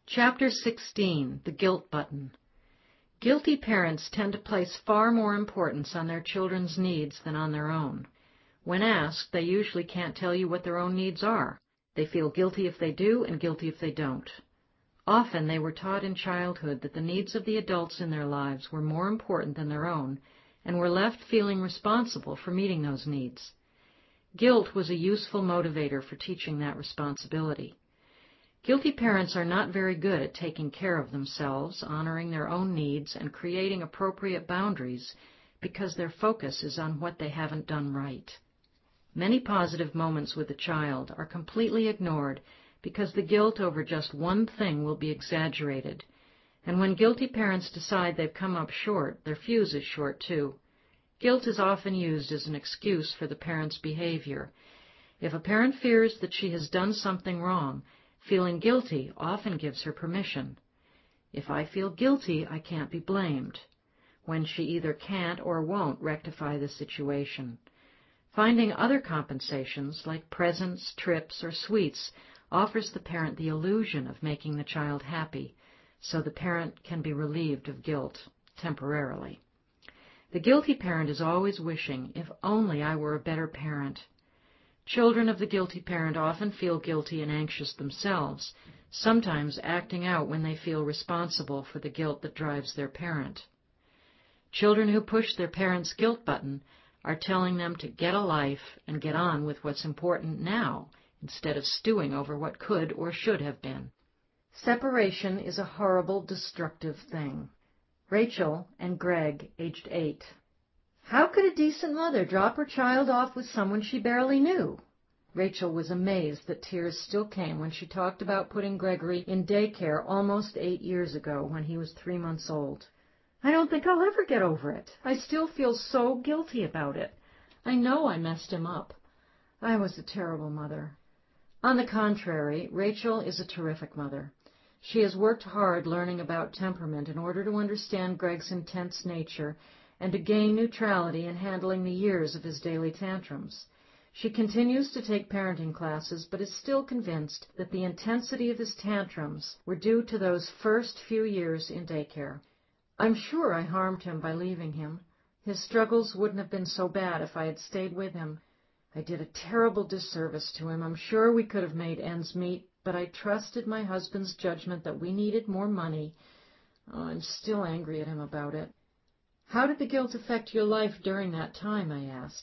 Chapter 16, The Guilt Button. Guilty parents tend to place far more importance on their children's needs than on their own. When asked, they usually can't tell you what their own needs are. They feel guilty if they do and guilty if they don't. Often they were taught in childhood that the needs of the adults in their lives were more important than their own, and were left feeling responsible for meeting those needs. Guilt was a useful motivator for teaching that responsibility. Guilty parents are not very good at taking care of themselves, honoring their own needs, and creating appropriate boundaries because their focus is on what they haven't done right. Many positive moments with a child are completely ignored because the guilt over just one thing will be exaggerated. And when guilty parents decide they've come up short, their fuse is short too. Guilt is often used as an excuse for the parent's behavior. If a parent fears that she has done something wrong, feeling guilty often gives her permission. If I feel guilty, I can't be blamed, when she either can't or won't rectify the situation. Finding other compensations, like presents, trips, or sweets, offers the parent the illusion of making the child happy, so the parent can be relieved of guilt temporarily. The guilty parent is always wishing, if only I were a better parent. Children of the guilty parent often feel guilty and anxious themselves, sometimes acting out when they feel responsible for the guilt that drives their parent. Children who push their parents' guilt button are telling them to get a life and get on with what's important now, instead of stewing over what could or should have been. Separation is a horrible, destructive thing. Rachel and Greg, aged 8. How could a decent mother drop her child off with someone she barely knew? Rachel was amazed that tears still came when she talked about putting Gregory in daycare almost 8 years ago when he was 3 months old. I don't think I'll ever get over it. I still feel so guilty about it. I know I messed him up. I was a terrible mother. On the contrary, Rachel is a terrific mother. She has worked hard learning about temperament in order to understand Greg's intense nature and to gain neutrality in handling the years of his daily tantrums. She continues to take parenting classes, but is still convinced that the intensity of his tantrums were due to those first few years in daycare. I'm sure I harmed him by leaving him. His struggles wouldn't have been so bad if I had stayed with him. I did a terrible disservice to him. I'm sure we could have made ends meet, but I trusted my husband's judgment that we needed more money. Oh, I'm still angry at him about it. How did the guilt affect your life during that time? I asked.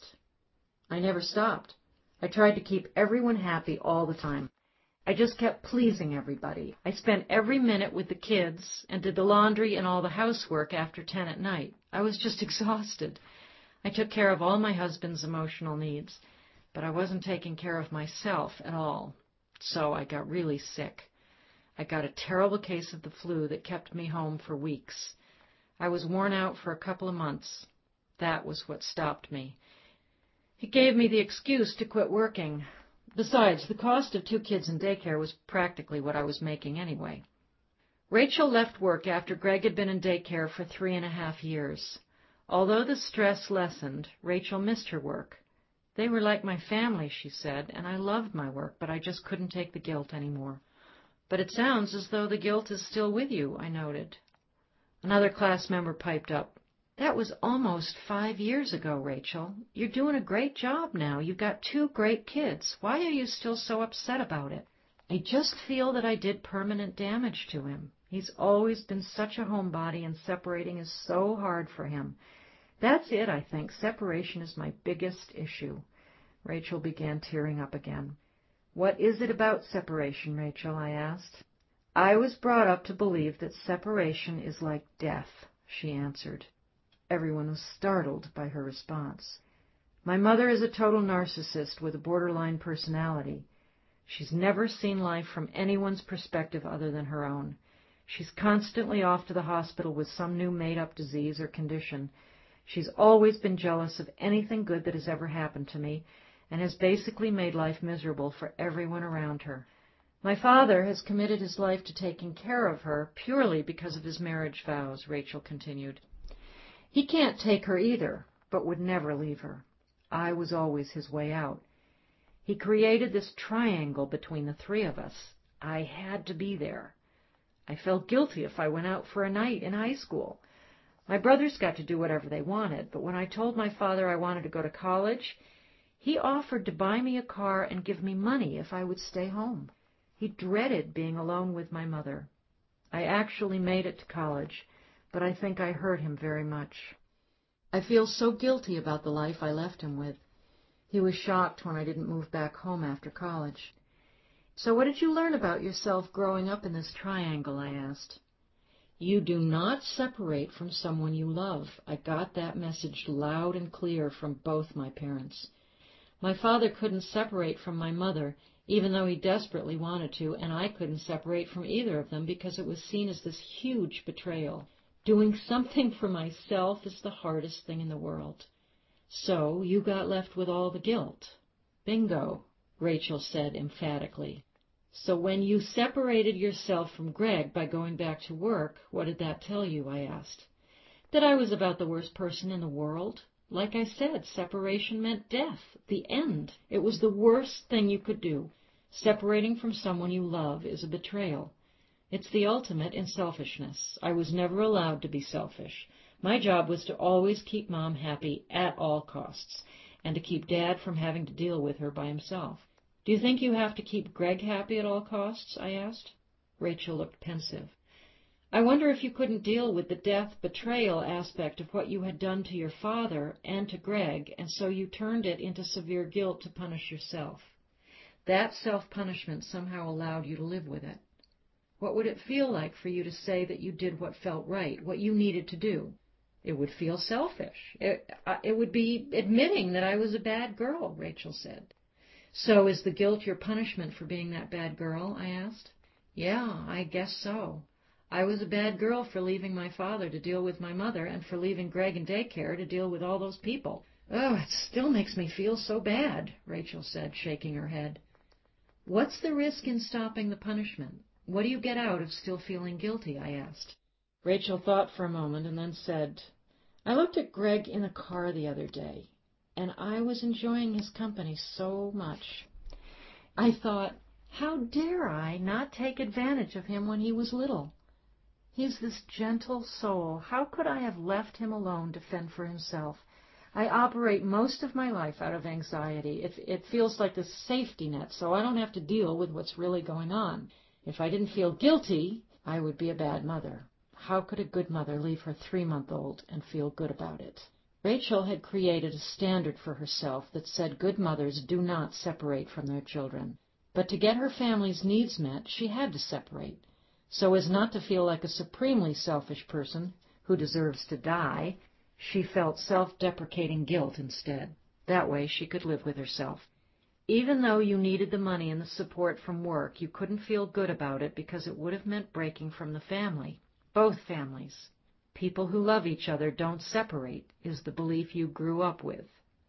I never stopped. I tried to keep everyone happy all the time. I just kept pleasing everybody. I spent every minute with the kids and did the laundry and all the housework after 10 at night. I was just exhausted. I took care of all my husband's emotional needs, but I wasn't taking care of myself at all. So I got really sick. I got a terrible case of the flu that kept me home for weeks. I was worn out for a couple of months. That was what stopped me. It gave me the excuse to quit working. Besides, the cost of 2 kids in daycare was practically what I was making anyway. Rachel left work after Greg had been in daycare for 3.5 years. Although the stress lessened, Rachel missed her work. They were like my family, she said, and I loved my work, but I just couldn't take the guilt anymore. But it sounds as though the guilt is still with you, I noted. Another class member piped up. That was almost 5 years ago, Rachel. You're doing a great job now. You've got 2 great kids. Why are you still so upset about it? I just feel that I did permanent damage to him. He's always been such a homebody, and separating is so hard for him. That's it, I think. Separation is my biggest issue. Rachel began tearing up again. What is it about separation, Rachel? I asked. I was brought up to believe that separation is like death, she answered. Everyone was startled by her response. My mother is a total narcissist with a borderline personality. She's never seen life from anyone's perspective other than her own. She's constantly off to the hospital with some new made-up disease or condition. She's always been jealous of anything good that has ever happened to me, and has basically made life miserable for everyone around her. My father has committed his life to taking care of her purely because of his marriage vows, Rachel continued. He can't take her either, but would never leave her. I was always his way out. He created this triangle between the 3 of us. I had to be there. I felt guilty if I went out for a night in high school. My brothers got to do whatever they wanted, but when I told my father I wanted to go to college, he offered to buy me a car and give me money if I would stay home. He dreaded being alone with my mother. I actually made it to college, but I think I hurt him very much. I feel so guilty about the life I left him with. He was shocked when I didn't move back home after college. So what did you learn about yourself growing up in this triangle? I asked. You do not separate from someone you love. I got that message loud and clear from both my parents. My father couldn't separate from my mother, even though he desperately wanted to, and I couldn't separate from either of them because it was seen as this huge betrayal. Doing something for myself is the hardest thing in the world. So you got left with all the guilt. Bingo, Rachel said emphatically. So when you separated yourself from Greg by going back to work, what did that tell you? I asked. That I was about the worst person in the world. Like I said, separation meant death, the end. It was the worst thing you could do. Separating from someone you love is a betrayal. It's the ultimate in selfishness. I was never allowed to be selfish. My job was to always keep Mom happy at all costs, and to keep Dad from having to deal with her by himself. Do you think you have to keep Greg happy at all costs? I asked. Rachel looked pensive. I wonder if you couldn't deal with the death betrayal aspect of what you had done to your father and to Greg, and so you turned it into severe guilt to punish yourself. That self-punishment somehow allowed you to live with it. What would it feel like for you to say that you did what felt right, what you needed to do? It would feel selfish. It would be admitting that I was a bad girl, Rachel said. So is the guilt your punishment for being that bad girl? I asked. Yeah, I guess so. I was a bad girl for leaving my father to deal with my mother and for leaving Greg in daycare to deal with all those people. Oh, it still makes me feel so bad, Rachel said, shaking her head. What's the risk in stopping the punishment? What do you get out of still feeling guilty? I asked. Rachel thought for a moment and then said, I looked at Greg in a car the other day, and I was enjoying his company so much. I thought, how dare I not take advantage of him when he was little? He's this gentle soul. How could I have left him alone to fend for himself? I operate most of my life out of anxiety. It feels like a safety net, so I don't have to deal with what's really going on. If I didn't feel guilty, I would be a bad mother. How could a good mother leave her 3-month-old and feel good about it? Rachel had created a standard for herself that said good mothers do not separate from their children. But to get her family's needs met, she had to separate, so as not to feel like a supremely selfish person who deserves to die. She felt self-deprecating guilt instead. That way she could live with herself. Even though you needed the money and the support from work, you couldn't feel good about it because it would have meant breaking from the family. Both families. People who love each other don't separate, is the belief you grew up with.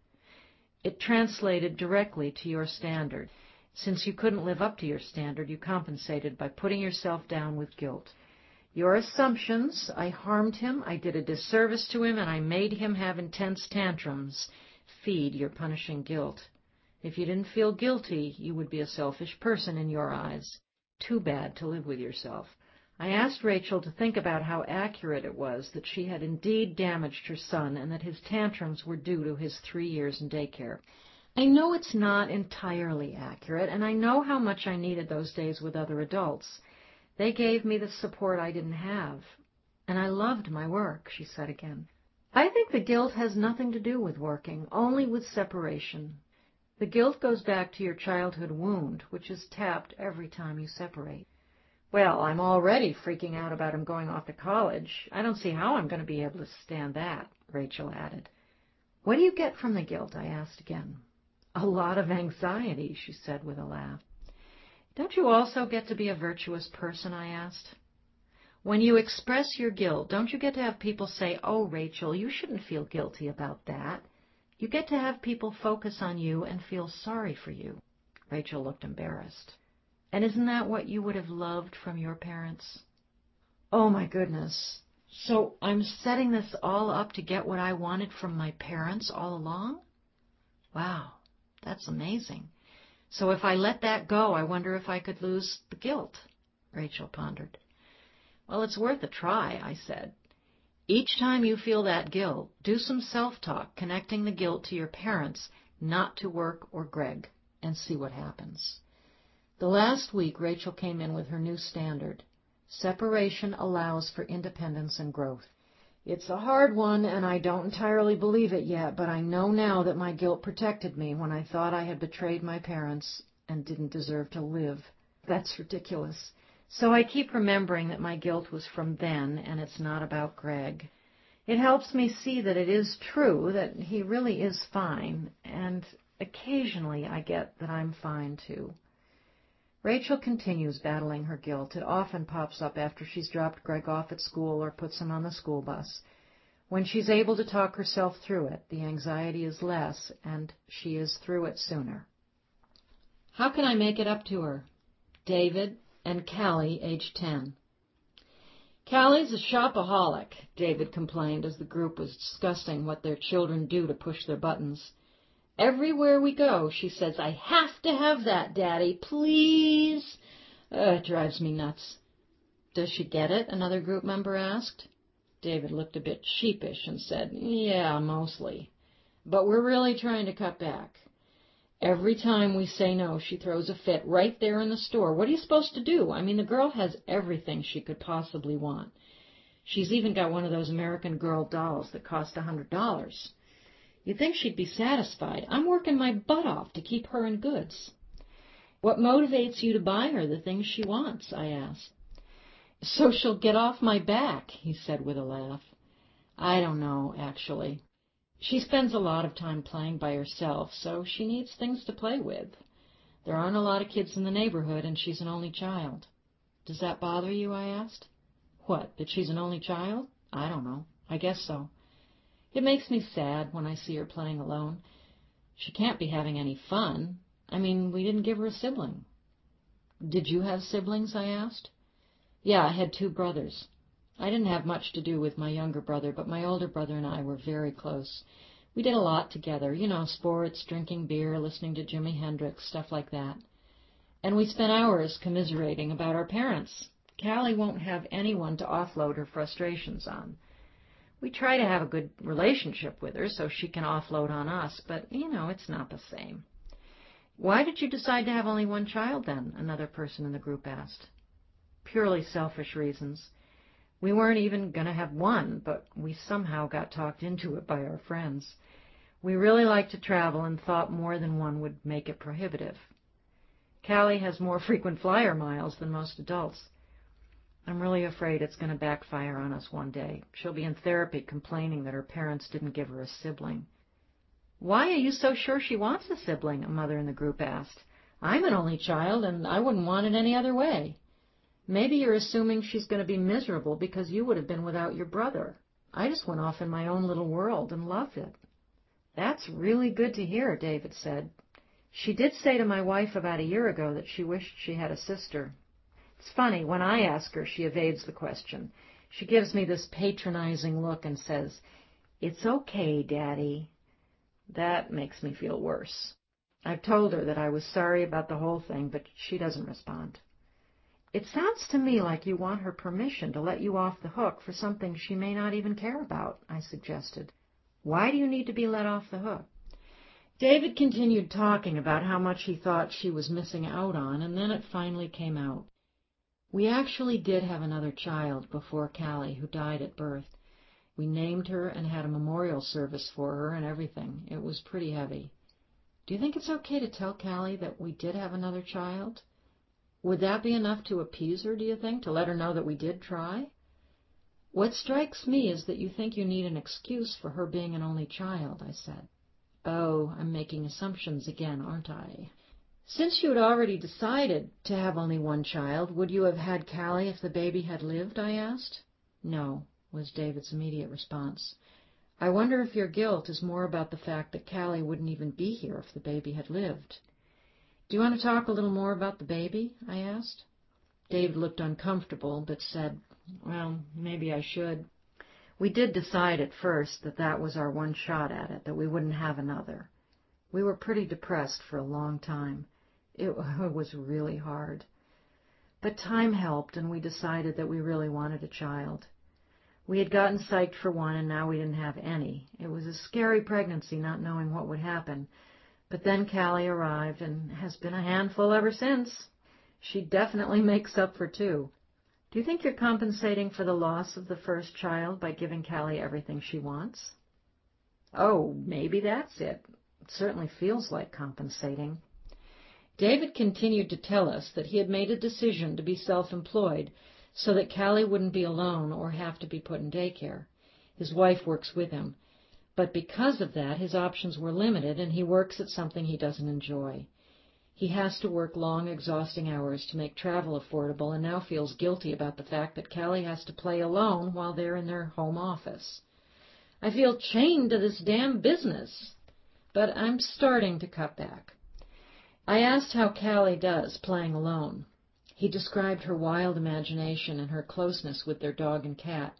It translated directly to your standard. Since you couldn't live up to your standard, you compensated by putting yourself down with guilt. Your assumptions, I harmed him, I did a disservice to him, and I made him have intense tantrums, feed your punishing guilt. If you didn't feel guilty, you would be a selfish person in your eyes. Too bad to live with yourself. I asked Rachel to think about how accurate it was that she had indeed damaged her son and that his tantrums were due to his 3 years in daycare. I know it's not entirely accurate, and I know how much I needed those days with other adults. They gave me the support I didn't have. And I loved my work, she said again. I think the guilt has nothing to do with working, only with separation. The guilt goes back to your childhood wound, which is tapped every time you separate. Well, I'm already freaking out about him going off to college. I don't see how I'm going to be able to stand that, Rachel added. What do you get from the guilt? I asked again. A lot of anxiety, she said with a laugh. Don't you also get to be a virtuous person? I asked. When you express your guilt, don't you get to have people say, oh, Rachel, you shouldn't feel guilty about that? You get to have people focus on you and feel sorry for you. Rachel looked embarrassed. And isn't that what you would have loved from your parents? Oh, my goodness. So I'm setting this all up to get what I wanted from my parents all along? Wow, that's amazing. So if I let that go, I wonder if I could lose the guilt, Rachel pondered. Well, it's worth a try, I said. Each time you feel that guilt, do some self-talk connecting the guilt to your parents, not to work or Greg, and see what happens. The last week, Rachel came in with her new standard. Separation allows for independence and growth. It's a hard one, and I don't entirely believe it yet, but I know now that my guilt protected me when I thought I had betrayed my parents and didn't deserve to live. That's ridiculous. So I keep remembering that my guilt was from then, and it's not about Greg. It helps me see that it is true, that he really is fine, and occasionally I get that I'm fine too. Rachel continues battling her guilt. It often pops up after she's dropped Greg off at school or puts him on the school bus. When she's able to talk herself through it, the anxiety is less, and she is through it sooner. How can I make it up to her? David and Callie, age 10. Callie's a shopaholic, David complained as the group was discussing what their children do to push their buttons. Everywhere we go, she says, I have to have that, Daddy, please. It drives me nuts. Does she get it? Another group member asked. David looked a bit sheepish and said, yeah, mostly. But we're really trying to cut back. Every time we say no, she throws a fit right there in the store. What are you supposed to do? I mean, the girl has everything she could possibly want. She's even got one of those American Girl dolls that cost $100. You'd think she'd be satisfied. I'm working my butt off to keep her in goods. What motivates you to buy her the things she wants? I asked. So she'll get off my back, he said with a laugh. I don't know, actually. She spends a lot of time playing by herself, so she needs things to play with. There aren't a lot of kids in the neighborhood, and she's an only child. Does that bother you? I asked. What, that she's an only child? I don't know. I guess so. It makes me sad when I see her playing alone. She can't be having any fun. I mean, we didn't give her a sibling. Did you have siblings? I asked. Yeah, I had 2 brothers. I didn't have much to do with my younger brother, but my older brother and I were very close. We did a lot together, sports, drinking beer, listening to Jimi Hendrix, stuff like that. And we spent hours commiserating about our parents. Callie won't have anyone to offload her frustrations on. We try to have a good relationship with her so she can offload on us, but, it's not the same. Why did you decide to have only 1 child then? Another person in the group asked. Purely selfish reasons. We weren't even going to have 1, but we somehow got talked into it by our friends. We really like to travel and thought more than 1 would make it prohibitive. Callie has more frequent flyer miles than most adults. I'm really afraid it's going to backfire on us one day. She'll be in therapy complaining that her parents didn't give her a sibling. Why are you so sure she wants a sibling? A mother in the group asked. I'm an only child, and I wouldn't want it any other way. Maybe you're assuming she's going to be miserable because you would have been without your brother. I just went off in my own little world and loved it. That's really good to hear, David said. She did say to my wife about a year ago that she wished she had a sister. It's funny, when I ask her, she evades the question. She gives me this patronizing look and says, It's okay, Daddy. That makes me feel worse. I've told her that I was sorry about the whole thing, but she doesn't respond. It sounds to me like you want her permission to let you off the hook for something she may not even care about, I suggested. Why do you need to be let off the hook? David continued talking about how much he thought she was missing out on, and then it finally came out. We actually did have another child before Callie, who died at birth. We named her and had a memorial service for her and everything. It was pretty heavy. Do you think it's okay to tell Callie that we did have another child? Would that be enough to appease her, do you think, to let her know that we did try? What strikes me is that you think you need an excuse for her being an only child, I said. Oh, I'm making assumptions again, aren't I? Since you had already decided to have only 1 child, would you have had Callie if the baby had lived, I asked. No, was David's immediate response. I wonder if your guilt is more about the fact that Callie wouldn't even be here if the baby had lived. Do you want to talk a little more about the baby? I asked. David looked uncomfortable, but said, Well, maybe I should. We did decide at first that that was our 1 shot at it, that we wouldn't have another. We were pretty depressed for a long time. It was really hard. But time helped, and we decided that we really wanted a child. We had gotten psyched for one, and now we didn't have any. It was a scary pregnancy, not knowing what would happen. But then Callie arrived, and has been a handful ever since. She definitely makes up for two. Do you think you're compensating for the loss of the first child by giving Callie everything she wants? Oh, maybe that's it. It certainly feels like compensating. David continued to tell us that he had made a decision to be self-employed so that Callie wouldn't be alone or have to be put in daycare. His wife works with him. But because of that, his options were limited, and he works at something he doesn't enjoy. He has to work long, exhausting hours to make travel affordable, and now feels guilty about the fact that Callie has to play alone while they're in their home office. I feel chained to this damn business, but I'm starting to cut back. I asked how Callie does playing alone. He described her wild imagination and her closeness with their dog and cat.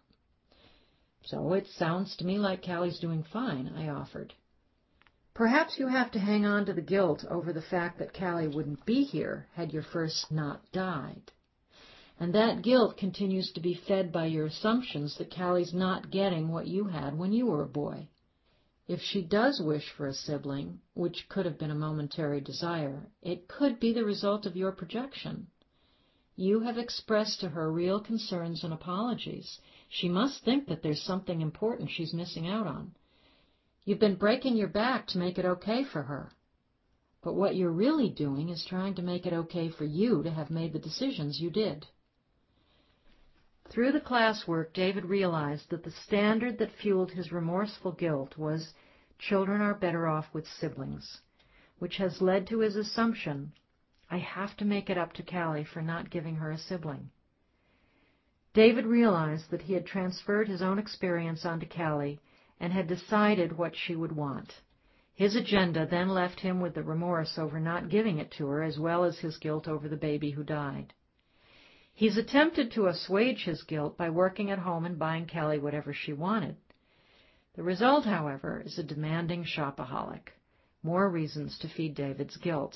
So it sounds to me like Callie's doing fine, I offered. Perhaps you have to hang on to the guilt over the fact that Callie wouldn't be here had your first not died. And that guilt continues to be fed by your assumptions that Callie's not getting what you had when you were a boy. If she does wish for a sibling, which could have been a momentary desire, it could be the result of your projection. You have expressed to her real concerns and apologies. She must think that there's something important she's missing out on. You've been breaking your back to make it okay for her. But what you're really doing is trying to make it okay for you to have made the decisions you did. Through the classwork, David realized that the standard that fueled his remorseful guilt was children are better off with siblings, which has led to his assumption, I have to make it up to Callie for not giving her a sibling. David realized that he had transferred his own experience onto Callie and had decided what she would want. His agenda then left him with the remorse over not giving it to her, as well as his guilt over the baby who died. He's attempted to assuage his guilt by working at home and buying Callie whatever she wanted. The result, however, is a demanding shopaholic. More reasons to feed David's guilt.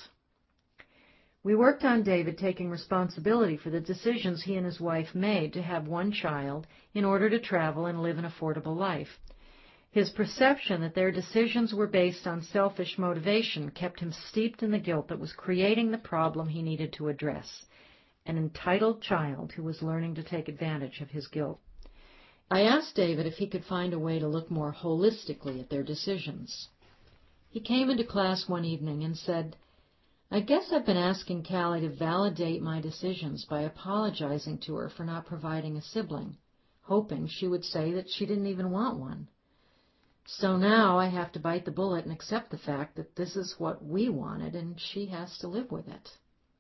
We worked on David taking responsibility for the decisions he and his wife made to have one child in order to travel and live an affordable life. His perception that their decisions were based on selfish motivation kept him steeped in the guilt that was creating the problem he needed to address. An entitled child who was learning to take advantage of his guilt. I asked David if he could find a way to look more holistically at their decisions. He came into class one evening and said, I guess I've been asking Callie to validate my decisions by apologizing to her for not providing a sibling, hoping she would say that she didn't even want one. So now I have to bite the bullet and accept the fact that this is what we wanted and she has to live with it.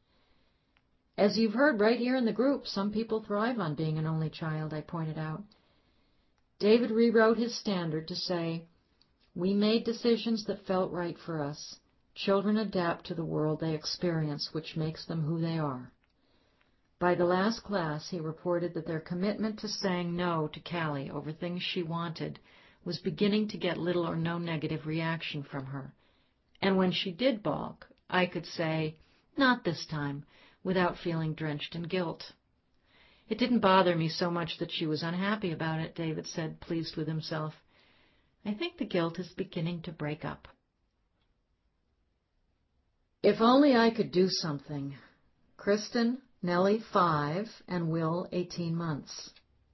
As you've heard right here in the group, some people thrive on being an only child, I pointed out. David rewrote his standard to say, we made decisions that felt right for us. Children adapt to the world they experience, which makes them who they are. By the last class, he reported that their commitment to saying no to Callie over things she wanted was beginning to get little or no negative reaction from her. And when she did balk, I could say, not this time, without feeling drenched in guilt. It didn't bother me so much that she was unhappy about it, David said, pleased with himself. I think the guilt is beginning to break up. If only I could do something. Kristen, Nellie, 5, and Will, 18 months.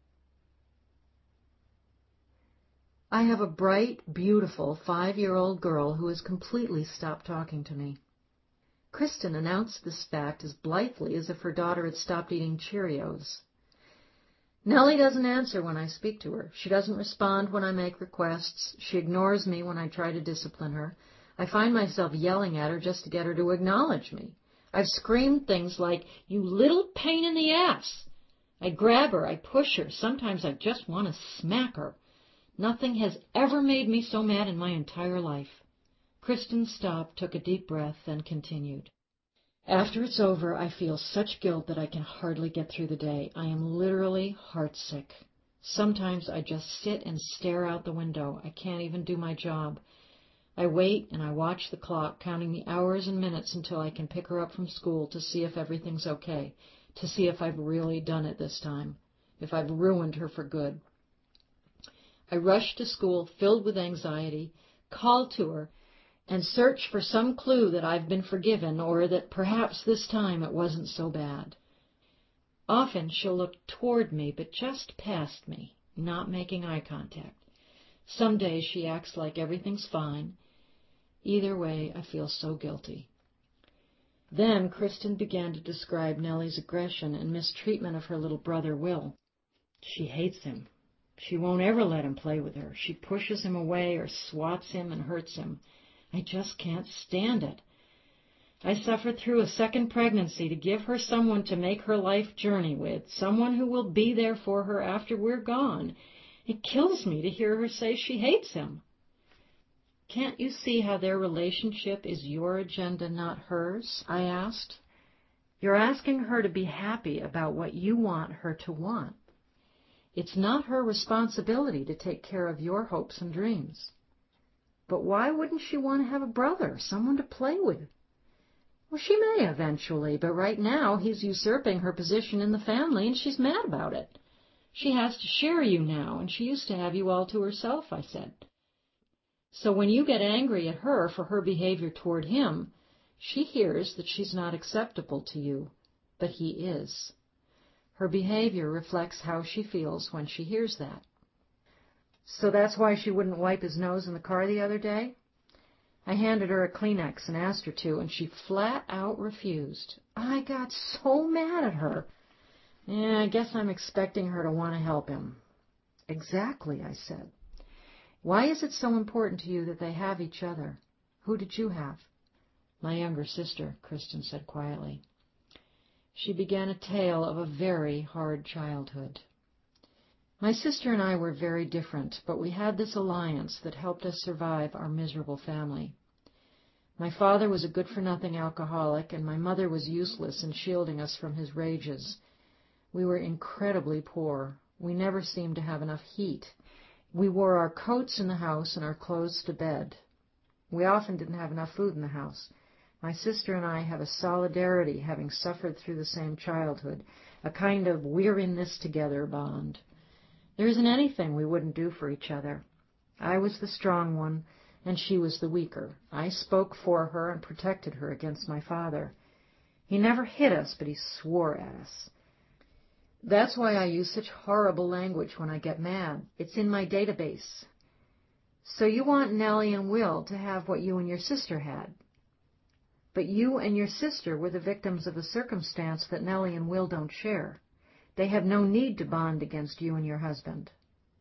I have a bright, beautiful 5-year-old girl who has completely stopped talking to me. Kristen announced this fact as blithely as if her daughter had stopped eating Cheerios. Nellie doesn't answer when I speak to her. She doesn't respond when I make requests. She ignores me when I try to discipline her. I find myself yelling at her just to get her to acknowledge me. I've screamed things like, you little pain in the ass. I grab her, I push her. Sometimes I just want to smack her. Nothing has ever made me so mad in my entire life. Kristen stopped, took a deep breath, then continued. After it's over, I feel such guilt that I can hardly get through the day. I am literally heartsick. Sometimes I just sit and stare out the window. I can't even do my job. I wait and I watch the clock, counting the hours and minutes until I can pick her up from school to see if everything's okay, to see if I've really done it this time, if I've ruined her for good. I rushed to school, filled with anxiety, called to her, and searched for some clue that I've been forgiven, or that perhaps this time it wasn't so bad. Often she'll look toward me, but just past me, not making eye contact. Some days she acts like everything's fine. Either way, I feel so guilty. Then Kristen began to describe Nellie's aggression and mistreatment of her little brother, Will. She hates him. She won't ever let him play with her. She pushes him away or swats him and hurts him. I just can't stand it. I suffered through a second pregnancy to give her someone to make her life journey with, someone who will be there for her after we're gone. It kills me to hear her say she hates him. Can't you see how their relationship is your agenda, not hers? I asked. You're asking her to be happy about what you want her to want. It's not her responsibility to take care of your hopes and dreams. But why wouldn't she want to have a brother, someone to play with? Well, she may eventually, but right now he's usurping her position in the family, and she's mad about it. She has to share you now, and she used to have you all to herself, I said. So when you get angry at her for her behavior toward him, she hears that she's not acceptable to you, but he is. Her behavior reflects how she feels when she hears that. So that's why she wouldn't wipe his nose in the car the other day? I handed her a Kleenex and asked her to, and she flat out refused. I got so mad at her. I guess I'm expecting her to want to help him. Exactly, I said. Why is it so important to you that they have each other? Who did you have? My younger sister, Kristen said quietly. She began a tale of a very hard childhood. My sister and I were very different, but we had this alliance that helped us survive our miserable family. My father was a good-for-nothing alcoholic, and my mother was useless in shielding us from his rages. We were incredibly poor. We never seemed to have enough heat. We wore our coats in the house and our clothes to bed. We often didn't have enough food in the house. My sister and I have a solidarity, having suffered through the same childhood, a kind of we're-in-this-together bond. There isn't anything we wouldn't do for each other. I was the strong one, and she was the weaker. I spoke for her and protected her against my father. He never hit us, but he swore at us. That's why I use such horrible language when I get mad. It's in my database. So you want Nellie and Will to have what you and your sister had. But you and your sister were the victims of a circumstance that Nellie and Will don't share. They have no need to bond against you and your husband.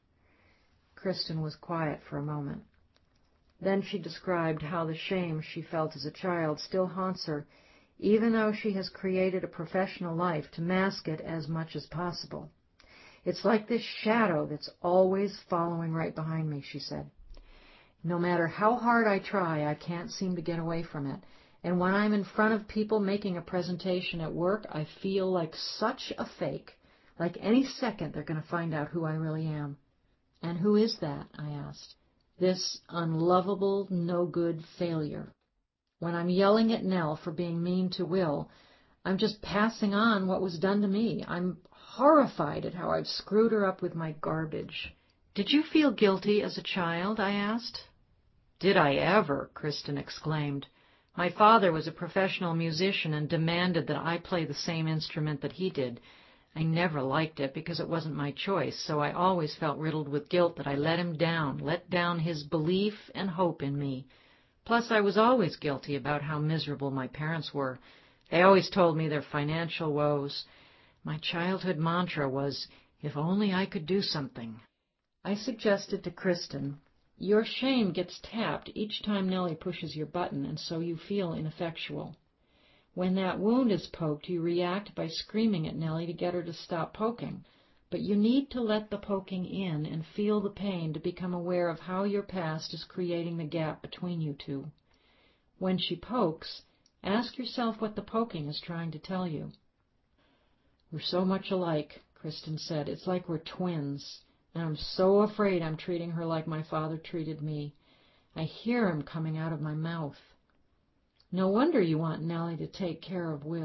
Kristen was quiet for a moment. Then she described how the shame she felt as a child still haunts her, even though she has created a professional life to mask it as much as possible. It's like this shadow that's always following right behind me, she said. No matter how hard I try, I can't seem to get away from it. And when I'm in front of people making a presentation at work, I feel like such a fake. Like any second they're going to find out who I really am. And who is that? I asked. This unlovable, no-good failure. When I'm yelling at Nell for being mean to Will, I'm just passing on what was done to me. I'm horrified at how I've screwed her up with my garbage. Did you feel guilty as a child? I asked. Did I ever? Kristen exclaimed. My father was a professional musician and demanded that I play the same instrument that he did. I never liked it because it wasn't my choice, so I always felt riddled with guilt that I let him down, let down his belief and hope in me. Plus, I was always guilty about how miserable my parents were. They always told me their financial woes. My childhood mantra was, if only I could do something. I suggested to Kristen, your shame gets tapped each time Nellie pushes your button, and so you feel ineffectual. When that wound is poked, you react by screaming at Nellie to get her to stop poking. But you need to let the poking in and feel the pain to become aware of how your past is creating the gap between you two. When she pokes, ask yourself what the poking is trying to tell you. We're so much alike, Kristen said. It's like we're twins. And I'm so afraid I'm treating her like my father treated me. I hear him coming out of my mouth. No wonder you want Nellie to take care of Will.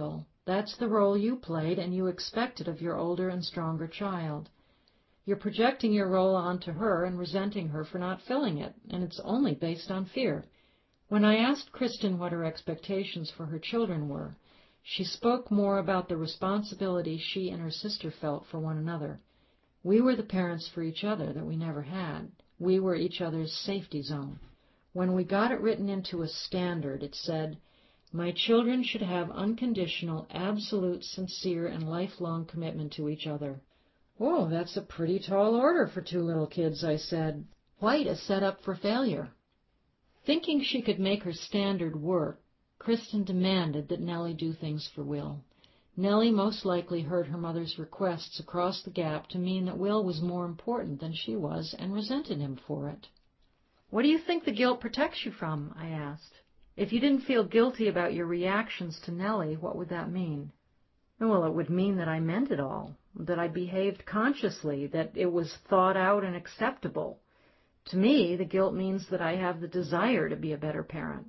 That's the role you played and you expected of your older and stronger child. You're projecting your role onto her and resenting her for not filling it, and it's only based on fear. When I asked Kristen what her expectations for her children were, she spoke more about the responsibility she and her sister felt for one another. We were the parents for each other that we never had. We were each other's safety zone. When we got it written into a standard, it said, "My children should have unconditional, absolute, sincere, and lifelong commitment to each other." "Oh, that's a pretty tall order for two little kids," I said. "Quite a setup for failure." Thinking she could make her standard work, Kristen demanded that Nellie do things for Will. Nellie most likely heard her mother's requests across the gap to mean that Will was more important than she was and resented him for it. "What do you think the guilt protects you from?" I asked. "If you didn't feel guilty about your reactions to Nellie, what would that mean?" "Well, it would mean that I meant it all, that I behaved consciously, that it was thought out and acceptable. To me, the guilt means that I have the desire to be a better parent."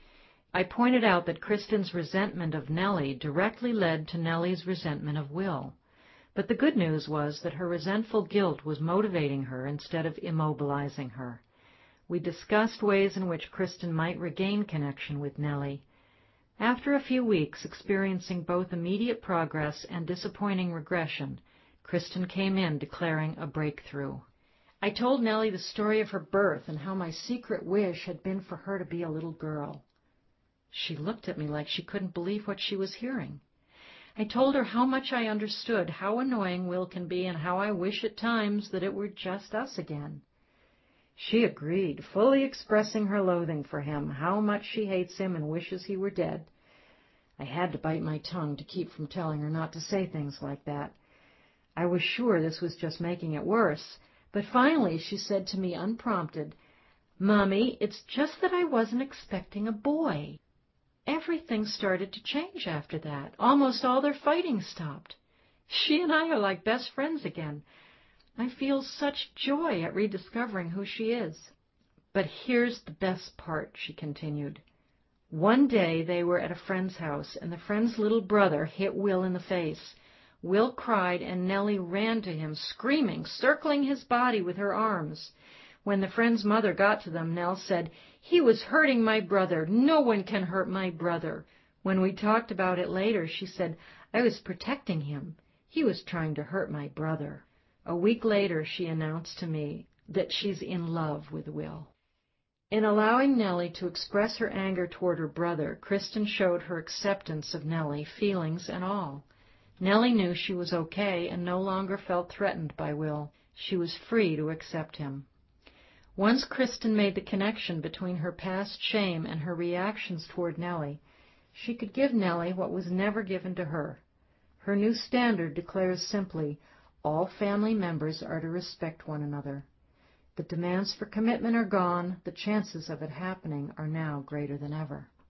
I pointed out that Kristen's resentment of Nellie directly led to Nellie's resentment of Will. But the good news was that her resentful guilt was motivating her instead of immobilizing her. We discussed ways in which Kristen might regain connection with Nellie. After a few weeks experiencing both immediate progress and disappointing regression, Kristen came in declaring a breakthrough. I told Nellie the story of her birth and how my secret wish had been for her to be a little girl. She looked at me like she couldn't believe what she was hearing. I told her how much I understood how annoying Will can be and how I wish at times that it were just us again. She agreed, fully expressing her loathing for him, how much she hates him and wishes he were dead. I had to bite my tongue to keep from telling her not to say things like that. I was sure this was just making it worse, but finally she said to me unprompted, "Mommy, it's just that I wasn't expecting a boy." Everything started to change after that. Almost all their fighting stopped. She and I are like best friends again. I feel such joy at rediscovering who she is. But here's the best part, she continued. One day they were at a friend's house, and the friend's little brother hit Will in the face. Will cried, and Nellie ran to him, screaming, circling his body with her arms. When the friend's mother got to them, Nell said, "He was hurting my brother. No one can hurt my brother." When we talked about it later, she said, "I was protecting him. He was trying to hurt my brother." A week later, she announced to me that she's in love with Will. In allowing Nellie to express her anger toward her brother, Kristen showed her acceptance of Nellie, feelings and all. Nellie knew she was okay and no longer felt threatened by Will. She was free to accept him. Once Kristen made the connection between her past shame and her reactions toward Nellie, she could give Nellie what was never given to her. Her new standard declares simply, all family members are to respect one another. The demands for commitment are gone. The chances of it happening are now greater than ever.